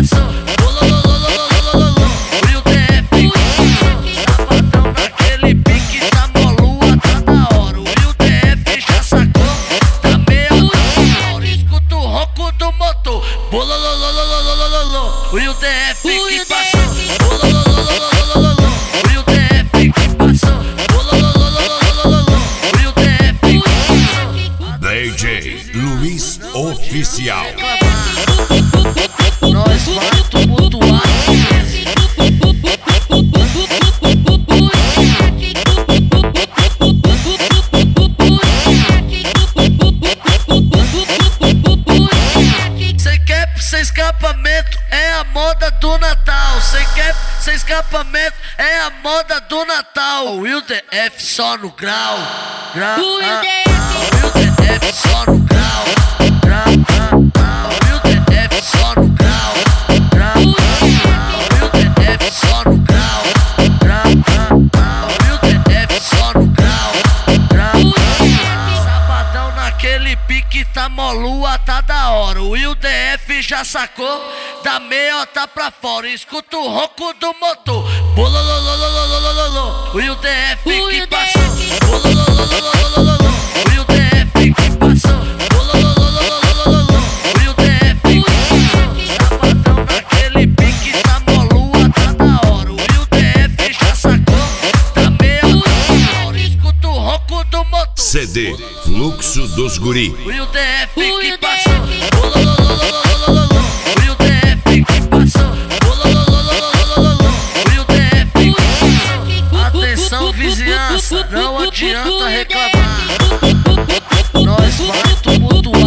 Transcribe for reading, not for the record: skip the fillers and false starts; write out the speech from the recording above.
passou. Bololololololololô. O Will DF que passou. Sabadão naquele pique, tá molua, tá da hora. O Will DF já sacou, tá meio da hora. Escuta o ronco do motor. Bololololololololô. O Will DF que passou. Bolololololololô. O Will DF que passou. Bolololololololô. O Will DF que passou. DJ Luiz Oficial. Nós vai tumultuar. Cê quer sem escapamento, é a moda do Natal. Cê quer sem escapamento, é a moda do Natal. O Will DF só no grau. O Will DF só no grau. O Will DF só no grau. O Will DF só no grau. O Will DF só no grau. Sabadão naquele pique, tá molua, tá da hora. O Will DF já sacou, da meiota pra fora. Escuta o ronco do motor. Bololololololololô. O Will DF que passou. Bolololololololô. O Will DF que passou. Bolololololololô. O Will DF que passou. Sabadão naquele pique, tá molua, tá da hora. O Will DF já sacou, da meiota pra fora. Escuta o ronco do motor. CD Fluxo dos Guri. O Will DF que passou. Bolololololololô. O Will DF que passou. Bololololololô. O Will DF que passou. Atenção vizinhança, não adianta reclamar. Nós vai tumultuar.